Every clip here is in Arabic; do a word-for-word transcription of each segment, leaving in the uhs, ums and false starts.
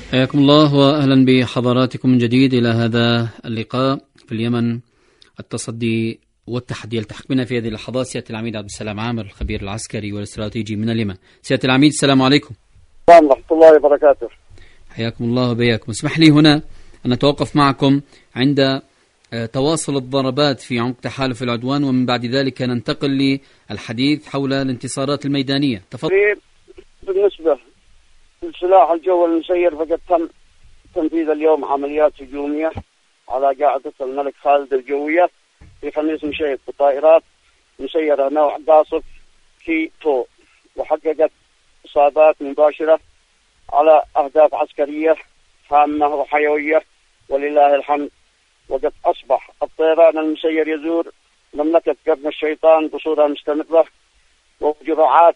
حياكم الله وأهلا بحضراتكم من جديد إلى هذا اللقاء في اليمن، التصدي والتحدي. يلتحق بنا في هذه اللحظات سيادة العميد عبد السلام عامر، الخبير العسكري والاستراتيجي من اليمن. سيادة العميد السلام عليكم. السلام ورحمة الله وبركاته. حياكم الله وبياكم. اسمح لي هنا أن نتوقف معكم عند تواصل الضربات في عمق تحالف العدوان، ومن بعد ذلك ننتقل للحديث حول الانتصارات الميدانية. تفضل. بالنسبة لسلاح الجو المسير، فقد تم تنفيذ اليوم عمليات هجومية على قاعدة الملك خالد الجوية في خميس مشيط بطائرات مسيرة نوع قاصف كي تو، وحققت إصابات مباشرة على أهداف عسكرية هامة وحيوية ولله الحمد. وقد أصبح الطيران المسير يزور مملكة قرن الشيطان بصورة مستمرة وجرعات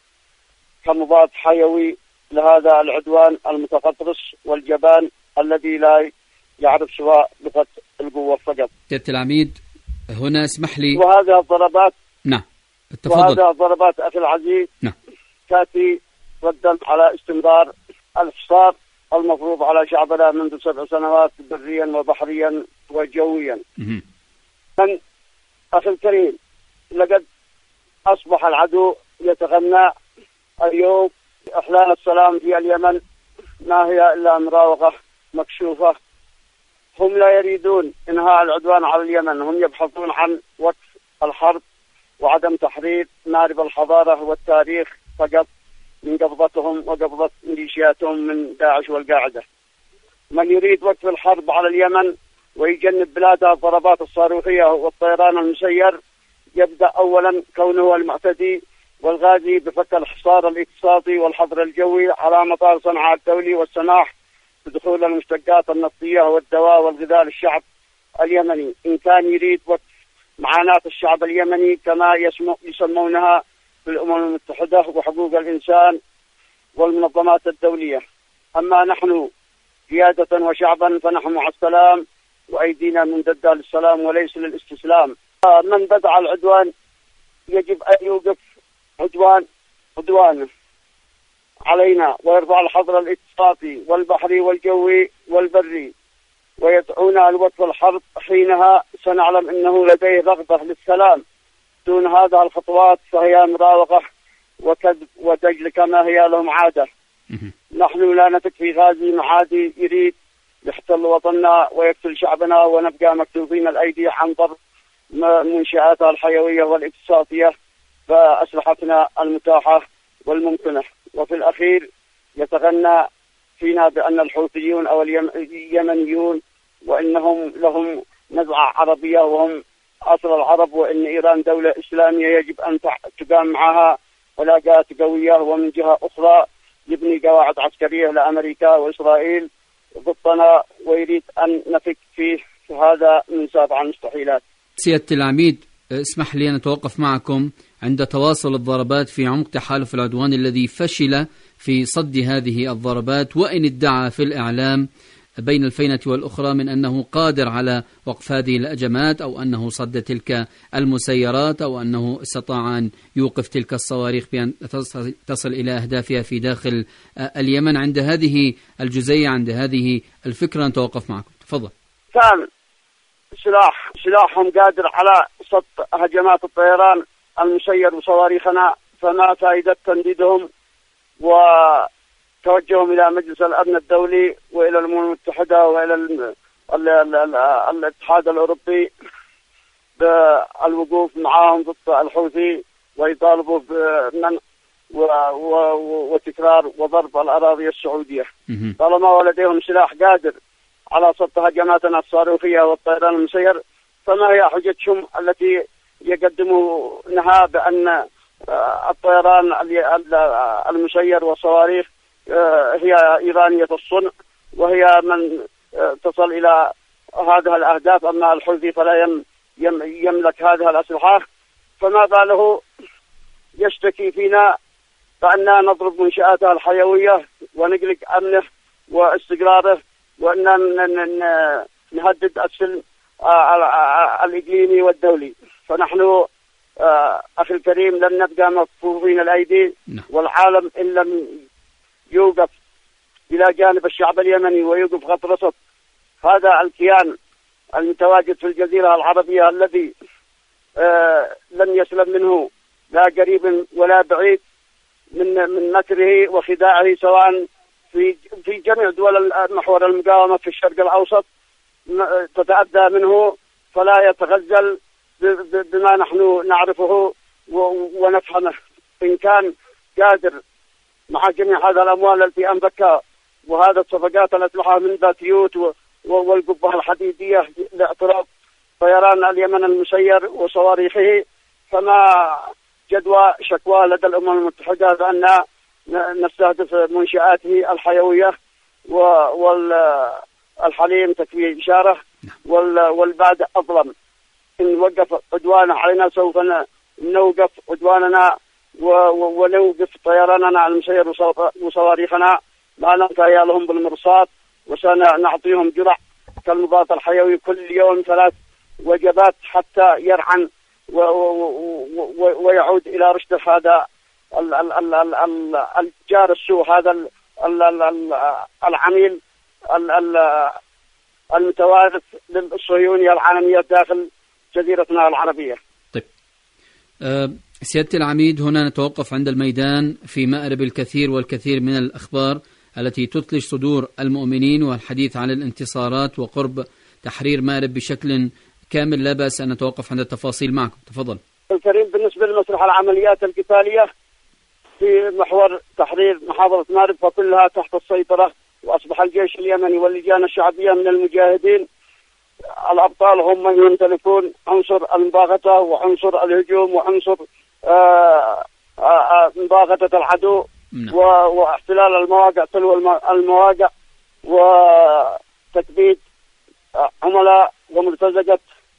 كمضاد حيوي لهذا العدوان المتغطرس والجبان الذي لا يعرف سوى لغة القوة فقط. سيادة العميد هنا اسمح لي، وهذه الضربات نعم تفضل. وهذه الضربات أخي العزيز نعم تأتي ردا على استمرار الحصار المفروض على شعبنا منذ سبع سنوات بريا وبحريا وجويا. من أخي الكريم، لقد أصبح العدو يتغنى اليوم إحلال السلام في اليمن، ما هي إلا مراوغة مكشوفة. هم لا يريدون إنهاء العدوان على اليمن، هم يبحثون عن وقف الحرب وعدم تحرير مارب الحضارة والتاريخ فقط من قبضتهم وقبضة ميليشياتهم من داعش والقاعدة. من يريد وقف الحرب على اليمن ويجنب بلادها الضربات الصاروخية والطيران المسير، يبدأ أولا كونه المعتدي والغازي بفك الحصار الاقتصادي والحظر الجوي على مطار صنعاء الدولي، والسماح بدخول المشتقات النفطية والدواء والغذاء للشعب اليمني. إن كان يريد وقف معاناة الشعب اليمني كما يسمونها في الأمم المتحدة وحقوق الإنسان والمنظمات الدولية. أما نحن قيادة وشعبا فنحن مع السلام وأيدينا ممددة للسلام وليس للاستسلام. من بدع العدوان يجب أن يوقف عدوان عدوانه علينا ويرفع الحظر الاقتصادي والبحري والجوي والبري ويدعونا لوقف الحرب. حينها سنعلم أنه لديه رغبة للسلام. دون هذه الخطوات فهي مراوغة وكذب ودجل كما هي لهم عادة. نحن لا نثق في غازي معادي يريد يحتل وطننا ويقتل شعبنا ونبقى مكتوفين الأيدي عن ضرب منشآتها الحيوية والاقتصادية فأسلحتنا المتاحة والممكنة. وفي الأخير يتغنى فينا بأن الحوثيون أو اليمنيون وإنهم لهم نزعة عربية وهم أصل العرب، وإن إيران دولة إسلامية يجب أن تقام معها علاقات قوية، ومن جهة أخرى يبني قواعد عسكرية لأمريكا وإسرائيل ضدنا ويريد أن نفك فيه هذا من سابع المستحيلات. سيادة العميد اسمح لي أن أتوقف معكم عند تواصل الضربات في عمق تحالف العدوان الذي فشل في صد هذه الضربات، وإن ادعى في الإعلام بين الفينة والأخرى من أنه قادر على وقف هذه الهجمات أو أنه صد تلك المسيرات أو أنه استطاع أن يوقف تلك الصواريخ بأن تصل إلى أهدافها في داخل اليمن. عند هذه الجزئية، عند هذه الفكرة نتوقف معكم. تفضل. كان سلاح سلاحهم قادر على صد هجمات الطيران المسير وصواريخنا، فما فائدة تنديدهم وتوجههم إلى مجلس الأمن الدولي وإلى الأمم المتحدة وإلى ال ال ال ال الاتحاد الأوروبي بالوقوف معهم ضد الحوثي ويطالبوا بمنع وتكرار وضرب الأراضي السعودية. طالما لديهم سلاح قادر على صد هجماتنا الصاروخية والطيران المسير، فما هي حجتهم التي يقدمونها بأن الطيران المسير والصواريخ هي إيرانية الصنع وهي من تصل إلى هذه الأهداف، أما الحوثي فلا يملك هذه الأسلحة؟ فما باله يشتكي فينا بأننا نضرب منشآته الحيوية ونقلق أمنه واستقراره وأن نهدد السلم الإقليمي والدولي. فنحن أخي الكريم لن نبقى مكفوفين الأيدي، والعالم إن لم يوقف إلى جانب الشعب اليمني ويوقف خط رصد هذا الكيان المتواجد في الجزيرة العربية الذي آه لن يسلم منه لا قريب ولا بعيد من من مكره وخداعه، سواء في في جميع دول محور المقاومة في الشرق الأوسط تتأذى منه، فلا يتغزل بما نحن نعرفه ونفهمه. إن كان قادر مع جميع هذا الأموال التي أنفكها وهذا الصفقات الأسلحة من باتيوت والقبة الحديدية لاعتراض طيران اليمن المسير وصواريخه، فما جدوى شكوى لدى الأمم المتحدة بأن نستهدف منشآته الحيوية والحليم تكفيه إشارة والبعد أظلم. إن وقف عدوانه علينا سوف نوقف عدواننا ونوقف طيراننا المسير وصواريخنا ما ننتهي لهم بالمرصاد، وسنعطيهم جرع كالمضاد الحيوي كل يوم ثلاث وجبات حتى يرعن ويعود إلى رشد هذا الجار السوء، هذا العميل المتوارث للصهيونية العالمية داخل جزيرتنا العربية. طيب أه سيادة العميد، هنا نتوقف عند الميدان في مأرب الكثير والكثير من الأخبار التي تثلج صدور المؤمنين، والحديث عن الانتصارات وقرب تحرير مأرب بشكل كامل. لا بأس أن نتوقف عند التفاصيل معكم، تفضل. الكريم، بالنسبة لمسرح العمليات القتالية في محور تحرير محافظة مأرب فكلها تحت السيطرة، وأصبح الجيش اليمني واللجان الشعبية من المجاهدين الأبطال هم من يمتلكون عنصر المباغتة وعنصر الهجوم وعنصر مباغتة العدو واحتلال المواقع تلو المواقع وتكبيد عملاء ومرتزقة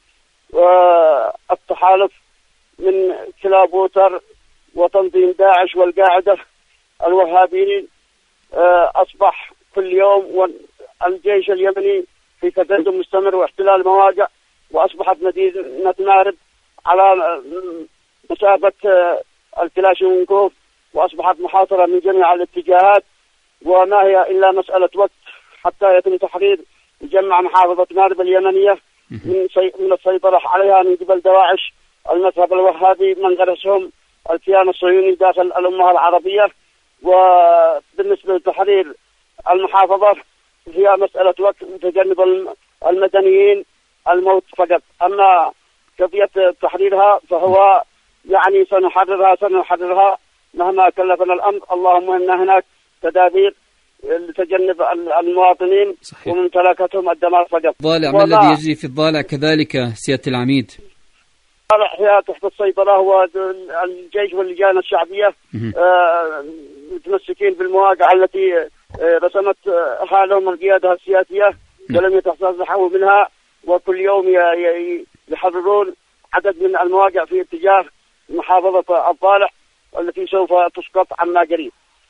التحالف من كلاب ووتر وتنظيم داعش والقاعدة الوهابيين. أصبح كل يوم الجيش اليمني في تقدم مستمر واحتلال مواقع، وأصبحت مدينة مأرب على مسافة الكلاشينكوف، وأصبحت محاصرة من جميع الاتجاهات، وما هي إلا مسألة وقت حتى يتم تحرير جمع محافظة مأرب اليمنية من من السيطرة عليها من قبل دواعش المذهب الوهابي من غرسهم الكيان الصهيوني داخل الأمة العربية. وبالنسبة لتحرير المحافظة هي مسألة وقت تجنب المدنيين الموت فقط، أما قضية تحريرها فهو يعني سنحررها سنحررها مهما كلفنا الأمر. اللهم إن هناك تدابير لتجنب المواطنين صحيح. وممتلكاتهم الدمار فقط. الضالع ما الذي يجري في الضالع كذلك سيادة العميد؟ الضالع هي تحت السيطرة، هو الجيش واللجان الشعبية آه متمسكين بالمواقع التي آه رسمت حالهم القيادة السياسية ولم يتصرفوا منها، وكل يوم يحررون عدد من المواقع في اتجاه محافظة الضالع التي سوف تسقط عما قريب.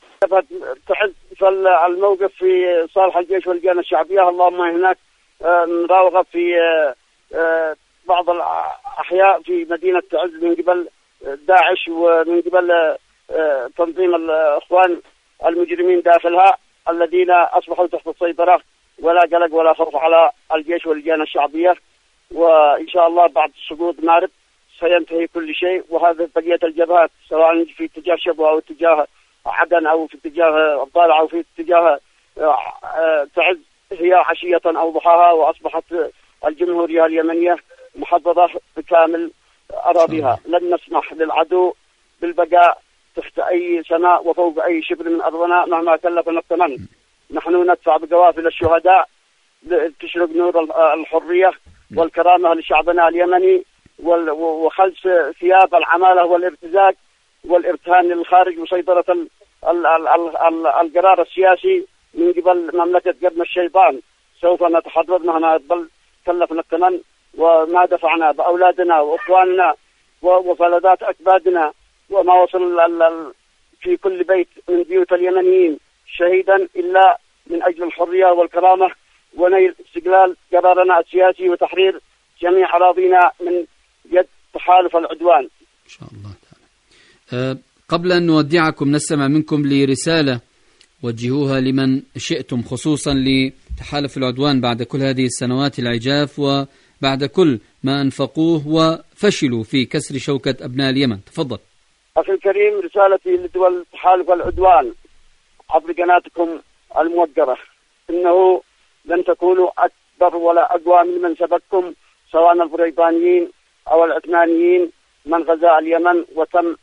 فالموقف في صالح الجيش واللجان الشعبية. اللهم هناك مراوغة في بعض الأحياء في مدينة تعز من قبل داعش ومن قبل تنظيم الإخوان المجرمين داخلها الذين أصبحوا تحت السيطرة، ولا قلق ولا خوف على الجيش واللجان الشعبية. وإن شاء الله بعد سقوط مأرب سينتهي كل شيء، وهذا بقية الجبهات سواء في اتجاه شبوة أو اتجاه عدن أو في اتجاه الضالع أو في اتجاه تعز هي عشية أو ضحاها، وأصبحت الجمهورية اليمنية محظظة بكامل أراضيها. لن نسمح للعدو بالبقاء تحت أي سماء وفوق أي شبر من أرضنا مهما كلفنا الثمن. نحن ندفع بقوافل الشهداء تشرق نور الحرية والكرامة لشعبنا اليمني، وخلص ثياب العمالة والارتزاق والارتهان للخارج وسيطرة القرار السياسي من قبل مملكة قرن الشيطان. سوف نتحرر مهما يضل كلفنا الثمن، وما دفعنا بأولادنا وأخواننا وفلذات أكبادنا وما وصل في كل بيت من بيوت اليمنيين شهيدا إلا من أجل الحرية والكرامة ونيل استقلال قرارنا السياسي وتحرير جميع أراضينا من يد تحالف العدوان إن شاء الله تعالى. أه قبل أن نودعكم نستمع منكم لرسالة وجهوها لمن شئتم، خصوصا لتحالف العدوان بعد كل هذه السنوات العجاف وبعد كل ما أنفقوه وفشلوا في كسر شوكة أبناء اليمن. تفضل. أخي الكريم، رسالتي لدول تحالف العدوان عبر قناتكم الموقرة: إنه لن تكونوا أكبر ولا أقوى من من سبقكم، سواء البريطانيين أو العثمانيين من غزا اليمن وتم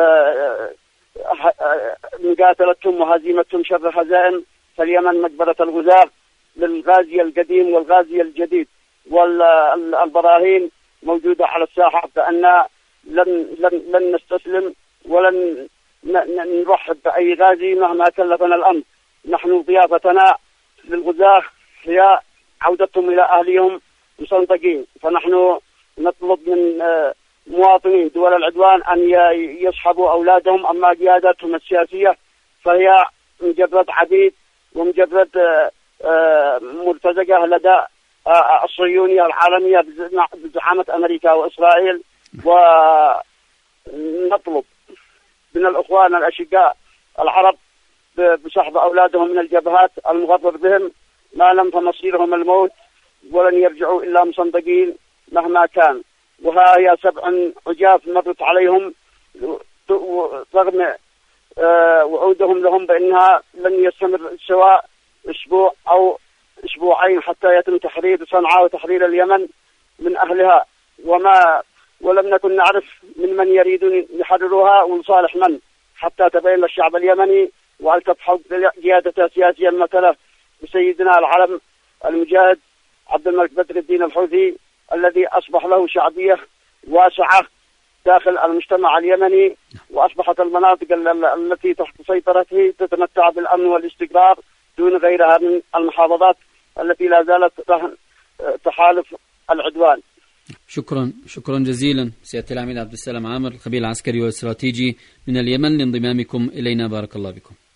مقاتلتهم وهزيمتهم شر هزائم. فاليمن مقبرة الغزاة للغازي القديم والغازي الجديد، والبراهين موجودة على الساحة بأن لن لن لن نستسلم ولن نرحب بأي غازي مهما كلفنا الأمر. نحن ضيافتنا للغزاة هي عودتهم إلى أهليهم مستنطقين، فنحن نطلب من مواطنين دول العدوان أن يصحبوا أولادهم. أما قيادتهم السياسية فهي مجرد عبيد ومجرد مرتزقة لدى الصهيونية العالمية بزعامة أمريكا وإسرائيل. ونطلب من الأخوان الأشقاء العرب بسحب أولادهم من الجبهات المغرر بهم، ما لم فمصيرهم الموت ولن يرجعوا إلا مصندقين مهما كان. وها هي سبع عجاف مرت عليهم رغم وعودهم لهم بأنها لن يستمر سواء أسبوع أو أسبوعين حتى يتم تحرير صنعاء وتحرير اليمن من أهلها، وما ولم نكن نعرف من من يريدون يحرروها ولصالح من، حتى تبين للشعب اليمني وأن تبحث قيادته سياسيا مثله بسيدنا العلم المجاهد عبد الملك بدر الدين الحوثي، الذي أصبح له شعبية واسعة داخل المجتمع اليمني، وأصبحت المناطق التي تحت سيطرته تتمتع بالأمن والاستقرار دون غيرها من المحافظات التي لا زالت رهن تحالف العدوان. شكرا شكرا جزيلا سيادة العميد عبد السلام عامر، الخبير العسكري والاستراتيجي من اليمن، لانضمامكم إلينا. بارك الله بكم.